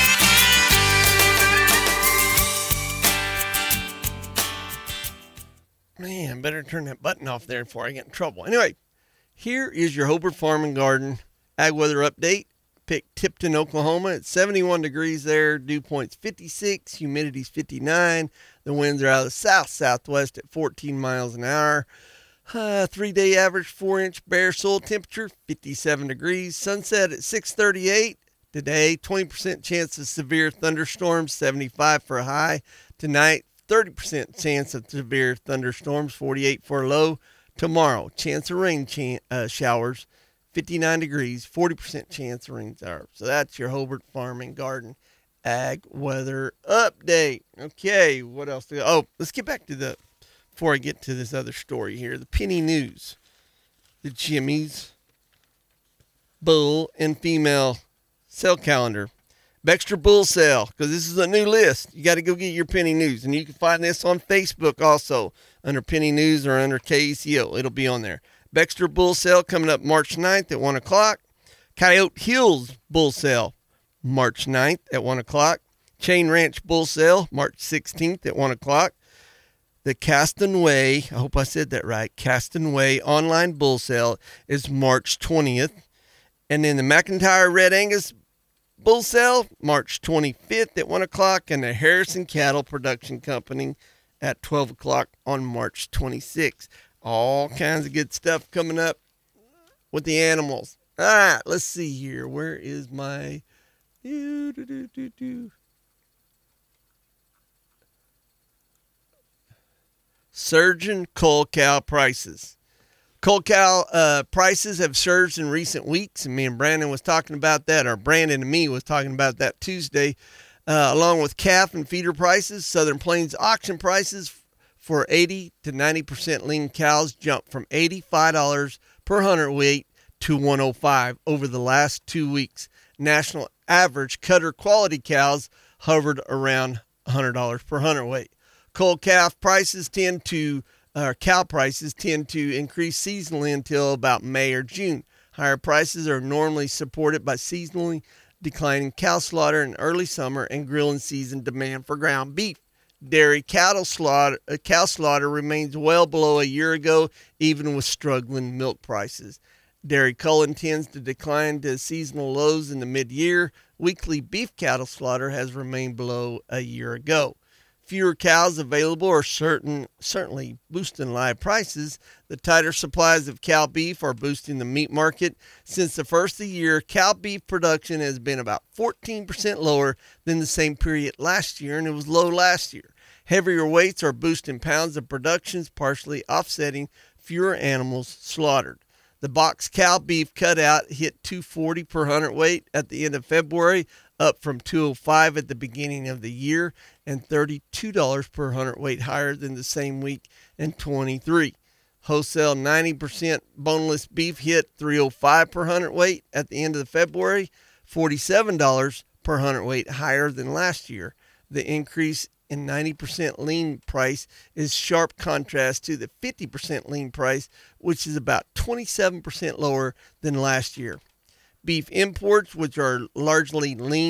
Man, better turn that button off there before I get in trouble. Anyway, here is your Hobart Farm and Garden ag weather update. Pick Tipton, Oklahoma. It's seventy-one degrees there. Dew point's fifty-six. Humidity's fifty-nine. The winds are out of the south-southwest at fourteen miles an hour. Uh, three-day average four-inch bare soil temperature, fifty-seven degrees. Sunset at six thirty-eight. Today, twenty percent chance of severe thunderstorms, seventy-five for a high. Tonight, thirty percent chance of severe thunderstorms, forty-eight for a low. Tomorrow, chance of rain ch- uh, showers, fifty-nine degrees, forty percent chance of rain showers. So that's your Hobart Farm and Garden ag weather update. Okay, what else? Do, oh, let's get back to the, before I get to this other story here, the penny news. The Jimmy's bull and female sale calendar. Bextor Bull Sale, because this is a new list. You got to go get your Penny News. And you can find this on Facebook also under Penny News or under K E C O. It'll be on there. Bextor Bull Sale coming up March ninth at one o'clock. Coyote Hills Bull Sale, March ninth at one o'clock. Chain Ranch Bull Sale, March sixteenth at one o'clock. The Caston Way, I hope I said that right, Caston Way Online Bull Sale is March twentieth. And then the McIntyre Red Angus Bull Sale, March twenty-fifth at one o'clock, and the Harrison Cattle Production Company at twelve o'clock on March twenty-sixth. All kinds of good stuff coming up with the animals. All right, let's see here. Where is my... Do, do, do, do, do. Surging cull cow prices. Cull cow uh, prices have surged in recent weeks, and me and Brandon was talking about that, or Brandon and me was talking about that Tuesday, uh, along with calf and feeder prices. Southern Plains auction prices for eighty to ninety percent lean cows jumped from eighty-five dollars per hundredweight to one hundred five dollars over the last two weeks. National average cutter quality cows hovered around one hundred dollars per hundredweight. Cull calf prices tend to Uh, cow prices tend to increase seasonally until about May or June. Higher prices are normally supported by seasonally declining cow slaughter in early summer and grilling season demand for ground beef. Dairy cattle slaughter, uh, cow slaughter remains well below a year ago, even with struggling milk prices. Dairy culling tends to decline to seasonal lows in the mid-year. Weekly beef cattle slaughter has remained below a year ago. Fewer cows available are certain, certainly boosting live prices. The tighter supplies of cow beef are boosting the meat market. Since the first of the year, cow beef production has been about fourteen percent lower than the same period last year, and it was low last year. Heavier weights are boosting pounds of productions, partially offsetting fewer animals slaughtered. The box cow beef cutout hit two forty per hundredweight at the end of February, up from two oh five at the beginning of the year, and thirty-two dollars per hundredweight higher than the same week in twenty-three. Wholesale ninety percent boneless beef hit three oh five per hundredweight at the end of February, forty-seven dollars per hundredweight higher than last year. The increase in ninety percent lean price is sharp contrast to the fifty percent lean price, which is about twenty-seven percent lower than last year. Beef imports, which are largely lean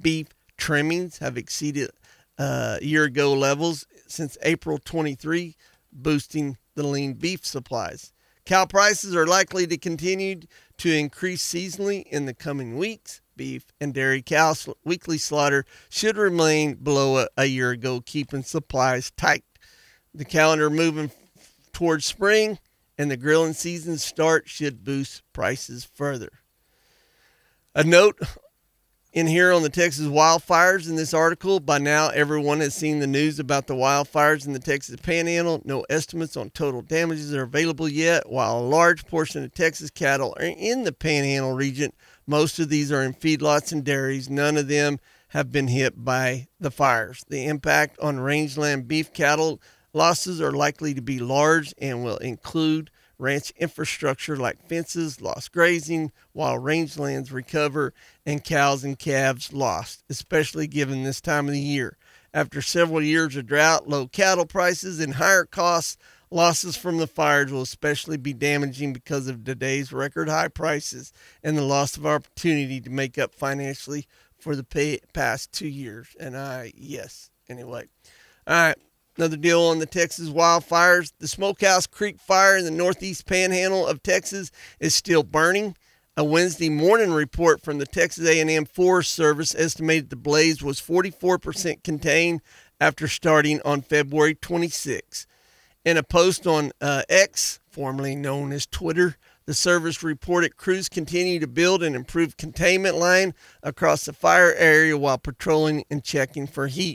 beef trimmings have exceeded uh, year-ago levels since April twenty-three, boosting the lean beef supplies. Cow prices are likely to continue to increase seasonally in the coming weeks. Beef and dairy cow sl- weekly slaughter should remain below a, a year ago, keeping supplies tight. The calendar moving f- towards spring and the grilling season start should boost prices further. A note in here on the Texas wildfires in this article. By now, everyone has seen the news about the wildfires in the Texas Panhandle. No estimates on total damages are available yet. While a large portion of Texas cattle are in the Panhandle region, most of these are in feedlots and dairies. None of them have been hit by the fires. The impact on rangeland beef cattle losses are likely to be large and will include ranch infrastructure like fences, lost grazing, while rangelands recover, and cows and calves lost, especially given this time of the year. After several years of drought, low cattle prices, and higher costs, losses from the fires will especially be damaging because of today's record high prices and the loss of opportunity to make up financially for the pay, past two years. And I, yes, anyway. All right. Another deal on the Texas wildfires. The Smokehouse Creek fire in the northeast panhandle of Texas is still burning. A Wednesday morning report from the Texas A and M Forest Service estimated the blaze was forty-four percent contained after starting on February twenty-sixth. In a post on uh, X, formerly known as Twitter, the service reported crews continue to build and improve containment line across the fire area while patrolling and checking for heat.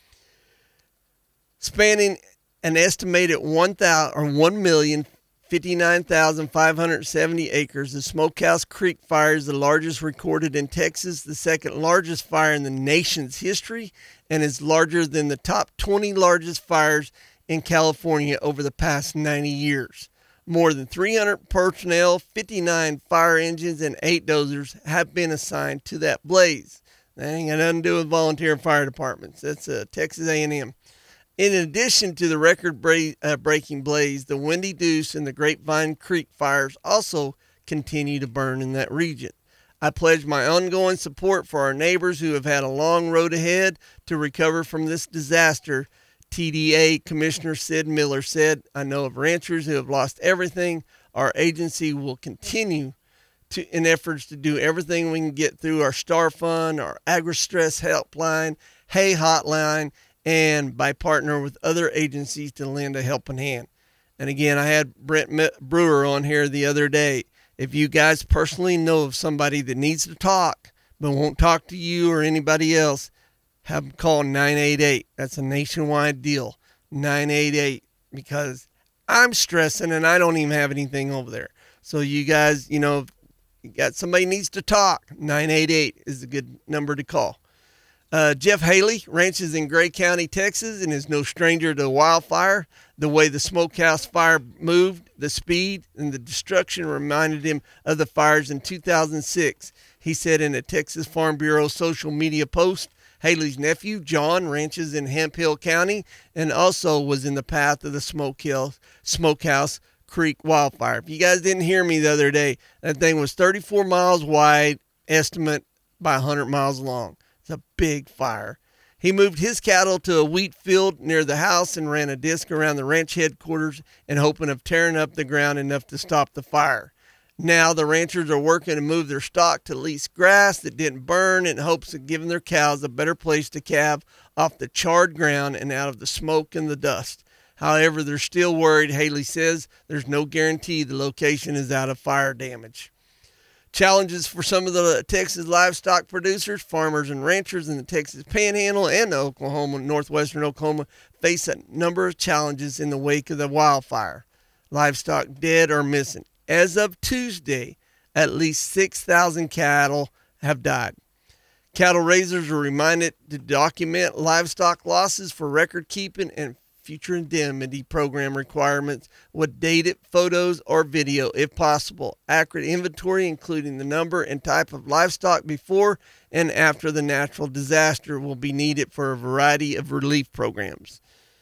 Spanning an estimated one thousand or one million fifty-nine thousand five hundred seventy acres, the Smokehouse Creek fire is the largest recorded in Texas, the second largest fire in the nation's history, and is larger than the top twenty largest fires in California over the past ninety years. More than three hundred personnel, fifty-nine fire engines, and eight dozers have been assigned to that blaze. That ain't got nothing to do with volunteer fire departments. That's uh, Texas A and M. In addition to the record-breaking blaze, the Windy Deuce and the Grapevine Creek fires also continue to burn in that region. I pledge my ongoing support for our neighbors who have had a long road ahead to recover from this disaster, T D A Commissioner Sid Miller said. I know of ranchers who have lost everything. Our agency will continue to, in efforts to do everything we can get through our Star Fund, our Agri-Stress Helpline, Hay Hotline, and by partnering with other agencies to lend a helping hand. And again, I had Brent Brewer on here the other day. If you guys personally know of somebody that needs to talk but won't talk to you or anybody else, have them call nine eight eight. That's a nationwide deal, nine eight eight, because I'm stressing and I don't even have anything over there. So you guys, you know, you got somebody needs to talk, nine eight eight is a good number to call. Uh, Jeff Haley ranches in Gray County, Texas, and is no stranger to wildfire. The way the Smokehouse fire moved, the speed, and the destruction reminded him of the fires in two thousand six. He said in a Texas Farm Bureau social media post, Haley's nephew, John, ranches in Hemp Hill County and also was in the path of the Smoke Hill, Smokehouse Creek wildfire. If you guys didn't hear me the other day, that thing was thirty-four miles wide, estimate by one hundred miles long. It's a big fire. He moved his cattle to a wheat field near the house and ran a disc around the ranch headquarters in hoping of tearing up the ground enough to stop the fire. Now the ranchers are working to move their stock to leased grass that didn't burn in hopes of giving their cows a better place to calve off the charred ground and out of the smoke and the dust. However, they're still worried. Haley says there's no guarantee the location is out of fire damage. Challenges for some of the Texas livestock producers, farmers, and ranchers in the Texas Panhandle and Oklahoma, northwestern Oklahoma, face a number of challenges in the wake of the wildfire. Livestock dead or missing. As of Tuesday, at least six thousand cattle have died. Cattle raisers are reminded to document livestock losses for record keeping and future indemnity program requirements with dated photos or video if possible. Accurate inventory, including the number and type of livestock before and after the natural disaster, will be needed for a variety of relief programs.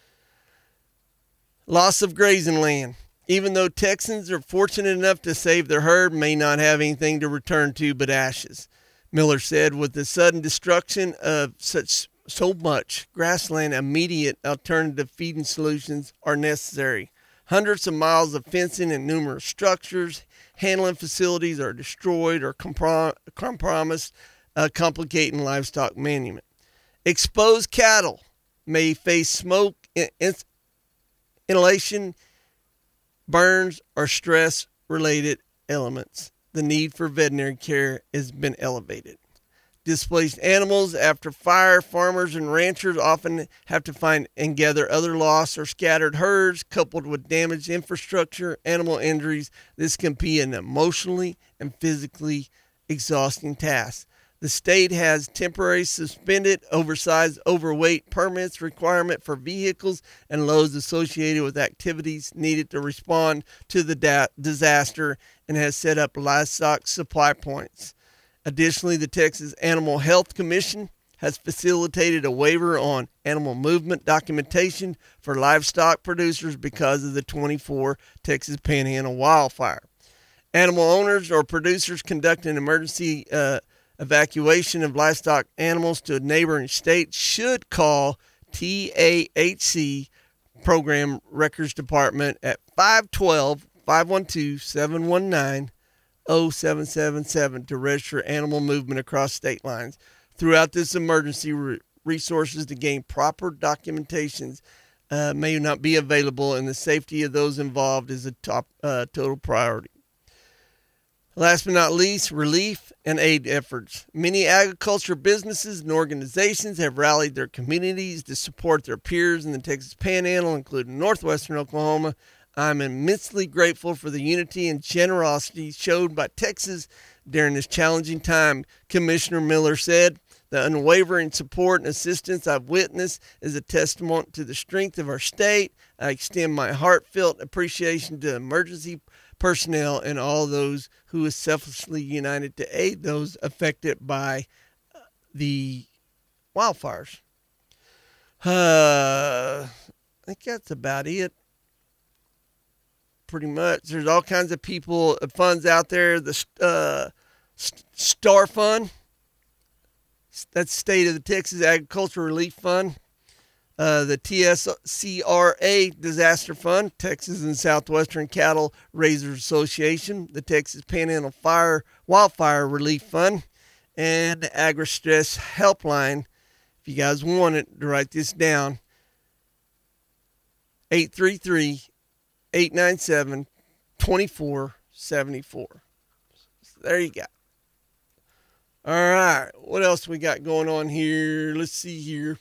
Loss of grazing land. Even though Texans are fortunate enough to save their herd, may not have anything to return to but ashes. Miller said, with the sudden destruction of such so much grassland, immediate alternative feeding solutions are necessary. Hundreds of miles of fencing and numerous structures, handling facilities are destroyed or comprom- compromised, uh, complicating livestock management. Exposed cattle may face smoke, in- in- inhalation, burns, or stress-related elements. The need for veterinary care has been elevated. Displaced animals after fire, farmers and ranchers often have to find and gather other lost or scattered herds, coupled with damaged infrastructure, animal injuries. This can be an emotionally and physically exhausting task. The state has temporarily suspended oversized overweight permits requirement for vehicles and loads associated with activities needed to respond to the da- disaster and has set up livestock supply points. Additionally, the Texas Animal Health Commission has facilitated a waiver on animal movement documentation for livestock producers because of the twenty-four Texas Panhandle wildfire. Animal owners or producers conducting emergency uh, evacuation of livestock animals to a neighboring state should call T A H C Program Records Department at five one two, five one two, seven one nine, zero seven seven seven to register animal movement across state lines. Throughout this emergency, re- resources to gain proper documentations uh, may not be available, and the safety of those involved is a top uh, total priority. Last but not least, relief and aid efforts. Many agriculture businesses and organizations have rallied their communities to support their peers in the Texas Panhandle, including northwestern Oklahoma. I'm immensely grateful for the unity and generosity showed by Texas during this challenging time, Commissioner Miller said. The unwavering support and assistance I've witnessed is a testament to the strength of our state. I extend my heartfelt appreciation to emergency personnel and all those who have selflessly united to aid those affected by the wildfires. Uh, I think that's about it. Pretty much. There's all kinds of people, funds out there. The uh, Star Fund, that's State of the Texas Agriculture Relief Fund. Uh, the T S C R A Disaster Fund, Texas and Southwestern Cattle Raisers Association, the Texas Panhandle Fire Wildfire Relief Fund, and the Agri-Stress Helpline. If you guys want it, to write this down, eight three three, eight nine seven, two four seven four. So there you go. All right, what else we got going on here? Let's see here.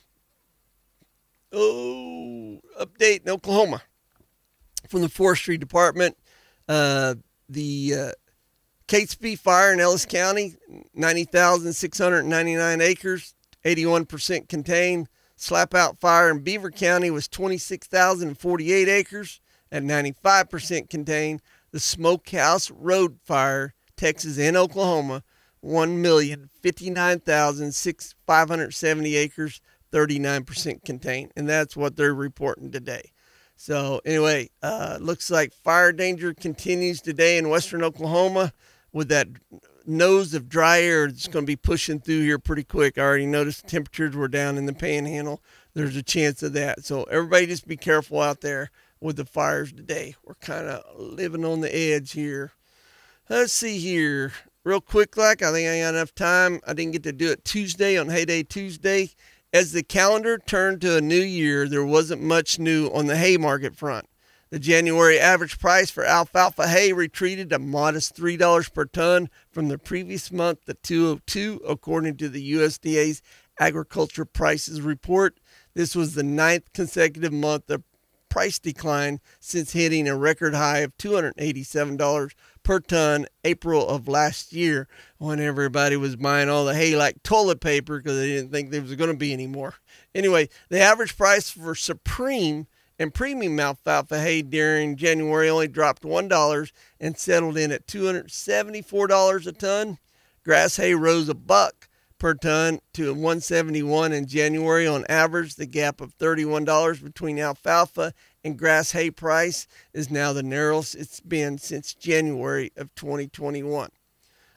Oh, update in Oklahoma from the Forestry Department. Uh, the uh, Catesby Fire in Ellis County, ninety thousand six hundred ninety-nine acres, eighty-one percent contained. Slapout Fire in Beaver County was twenty-six thousand forty-eight acres at ninety-five percent contained. The Smokehouse Road Fire, Texas and Oklahoma, one million fifty-nine thousand five hundred seventy acres, thirty-nine percent contained, and that's what they're reporting today. So anyway, uh, looks like fire danger continues today in western Oklahoma with that nose of dry air that's going to be pushing through here pretty quick. I already noticed temperatures were down in the Panhandle. There's a chance of that. So everybody just be careful out there with the fires today. We're kind of living on the edge here. Let's see here. Real quick, like, I think I got enough time. I didn't get to do it Tuesday on Hay Day Tuesday. As the calendar turned to a new year, there wasn't much new on the hay market front. The January average price for alfalfa hay retreated a modest three dollars per ton from the previous month to two oh two, according to the U S D A's Agriculture Prices Report. This was the ninth consecutive month of price decline since hitting a record high of two hundred eighty-seven dollars per ton April of last year, when everybody was buying all the hay like toilet paper because they didn't think there was going to be any more. Anyway, the average price for Supreme and premium alfalfa hay during January only dropped one dollar and settled in at two hundred seventy-four dollars a ton. Grass hay rose a buck per ton to one hundred seventy-one dollars in January on average. The gap of thirty-one dollars between alfalfa and grass hay price is now the narrowest it's been since January of twenty twenty-one.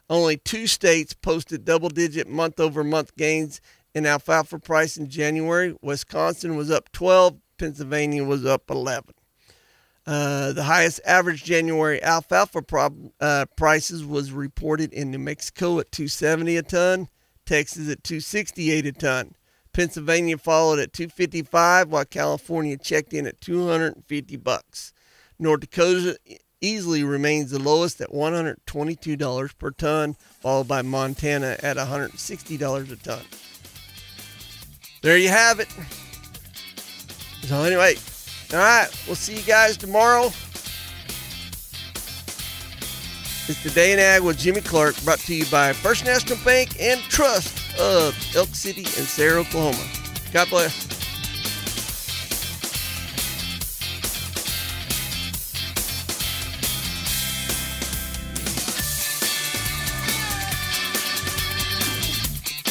Only two states posted double-digit month-over-month gains in alfalfa price in January. Wisconsin was up twelve. Pennsylvania was up eleven. Uh, the highest average January alfalfa prob- uh, prices was reported in New Mexico at two seventy a ton, Texas at two sixty-eight a ton. Pennsylvania followed at two fifty-five, while California checked in at two hundred fifty bucks. North Dakota easily remains the lowest at one hundred twenty-two dollars per ton, followed by Montana at one hundred sixty dollars a ton. There you have it. So anyway, all right, we'll see you guys tomorrow. It's the Day in Ag with Jimmy Clark, brought to you by First National Bank and Trust of Elk City and Sayre, Oklahoma. God bless.